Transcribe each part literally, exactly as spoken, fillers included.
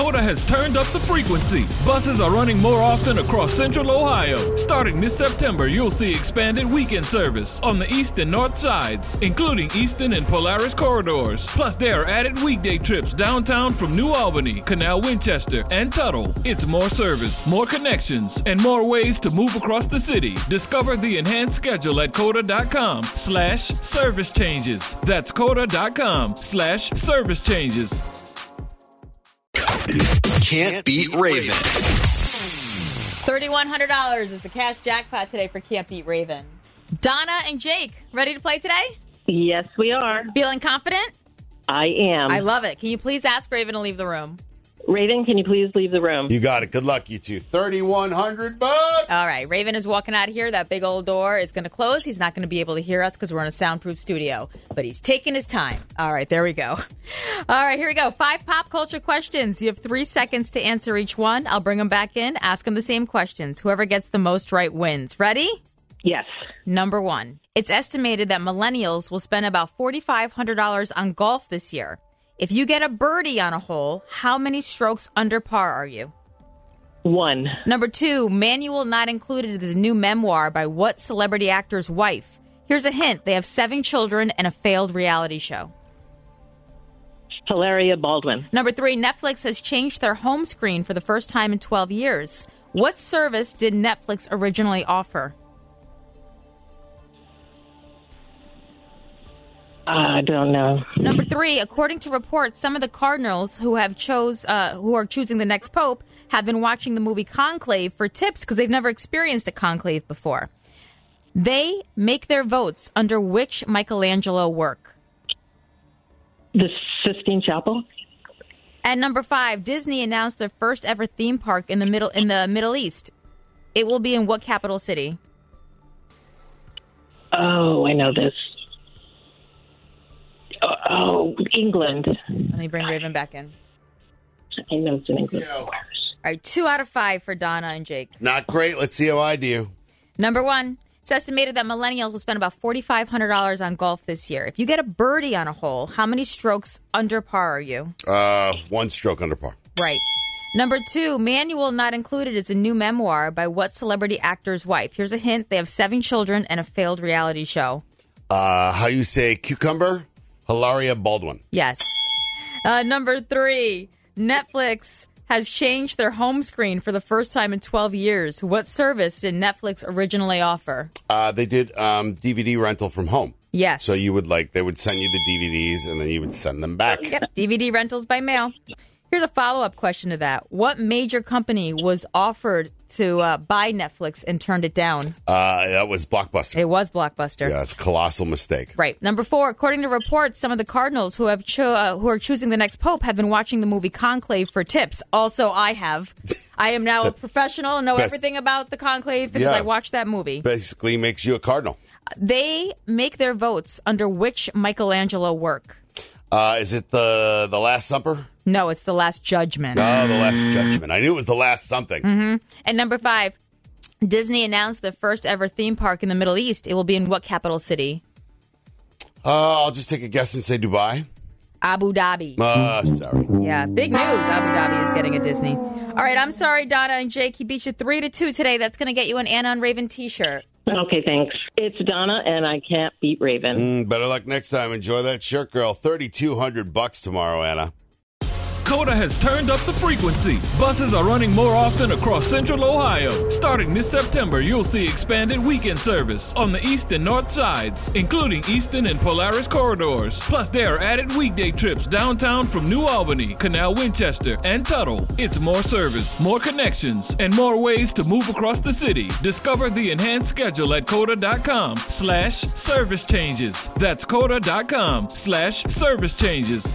Coda has turned up the frequency. Buses are running more often across Central Ohio. Starting this September, you'll see expanded weekend service on the east and north sides, including Easton and Polaris corridors. Plus, there are added weekday trips downtown from New Albany, Canal Winchester, and Tuttle. It's more service, more connections, and more ways to move across the city. Discover the enhanced schedule at coda.com slash service changes. That's coda.com slash service changes. Can't Beat Raven. thirty-one hundred dollars is the cash jackpot today for Can't Beat Raven. Donna and Jake, ready to play today? Yes, we are. Feeling confident? I am. I love it. Can you please ask Raven to leave the room? Raven, can you please leave the room? You got it. Good luck, you two. thirty-one hundred bucks. All right. Raven is walking out of here. That big old door is going to close. He's not going to be able to hear us because we're in a soundproof studio. But he's taking his time. All right. There we go. All right. Here we go. Five pop culture questions. You have three seconds to answer each one. I'll bring them back in. Ask them the same questions. Whoever gets the most right wins. Ready? Yes. Number one. It's estimated that millennials will spend about four thousand five hundred dollars on golf this year. If you get a birdie on a hole, how many strokes under par are you? One. Number two, Manual Not Included is a new memoir by what celebrity actor's wife? Here's a hint. They have seven children and a failed reality show. Hilaria Baldwin. Number three, Netflix has changed their home screen for the first time in twelve years. What service did Netflix originally offer? I don't know. Number three, according to reports, some of the cardinals who have chose uh, who are choosing the next pope have been watching the movie Conclave for tips because they've never experienced a conclave before. They make their votes under which Michelangelo work? The Sistine Chapel. And number five, Disney announced their first ever theme park in the middle in the Middle East. It will be in what capital city? Oh, I know this. Oh, England. Let me bring Raven back in. I know it's in England. Yo. All right, two out of five for Donna and Jake. Not great. Let's see how I do. Number one, it's estimated that millennials will spend about four thousand five hundred dollars on golf this year. If you get a birdie on a hole, how many strokes under par are you? Uh, one stroke under par. Right. Number two, Manual Not Included is a new memoir by what celebrity actor's wife? Here's a hint. They have seven children and a failed reality show. Uh, how you say cucumber? Hilaria Baldwin. Yes. Uh, number three, Netflix has changed their home screen for the first time in twelve years. What service did Netflix originally offer? Uh, they did um, D V D rental from home. Yes. So you would like, they would send you the D V Ds and then you would send them back. Yep, D V D rentals by mail. Here's a follow-up question to that. What major company was offered to uh, buy Netflix and turned it down? Uh, that was Blockbuster. It was Blockbuster. Yeah, it's a colossal mistake. Right. Number four, according to reports, some of the cardinals who have cho- uh, who are choosing the next pope have been watching the movie Conclave for tips. Also, I have. I am now a professional and know Best. everything about the Conclave because Yeah. I watched that movie. Basically makes you a cardinal. They make their votes under which Michelangelo work? Uh, is it the the Last Supper? No, it's The Last Judgment. Oh, the Last Judgment. I knew it was the last something. Mm-hmm. And number five, Disney announced the first ever theme park in the Middle East. It will be in what capital city? Uh, I'll just take a guess and say Dubai. Abu Dhabi. Uh, sorry. Yeah, big news. Abu Dhabi is getting a Disney. All right, I'm sorry, Donna and Jake. He beat you three to two today. That's going to get you an Anna and Raven T-shirt. Okay, thanks. It's Donna, and I can't beat Raven. Mm, better luck next time. Enjoy that shirt, girl. thirty-two hundred bucks tomorrow, Anna. Coda has turned up the frequency. Buses are running more often across Central Ohio. Starting this September, you'll see expanded weekend service on the east and north sides, including Easton and Polaris corridors. Plus, there are added weekday trips downtown from New Albany, Canal Winchester, and Tuttle. It's more service, more connections, and more ways to move across the city. Discover the enhanced schedule at coda.com slash service changes. That's coda.com slash service changes.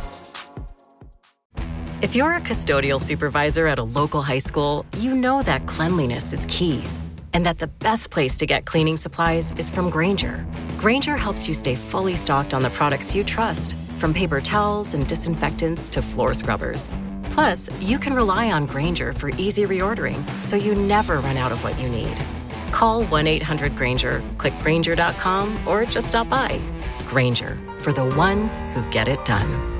If you're a custodial supervisor at a local high school, you know that cleanliness is key and that the best place to get cleaning supplies is from Grainger. Grainger helps you stay fully stocked on the products you trust, from paper towels and disinfectants to floor scrubbers. Plus, you can rely on Grainger for easy reordering, so you never run out of what you need. Call one eight hundred Grainger, click Grainger dot com, or just stop by. Grainger, for the ones who get it done.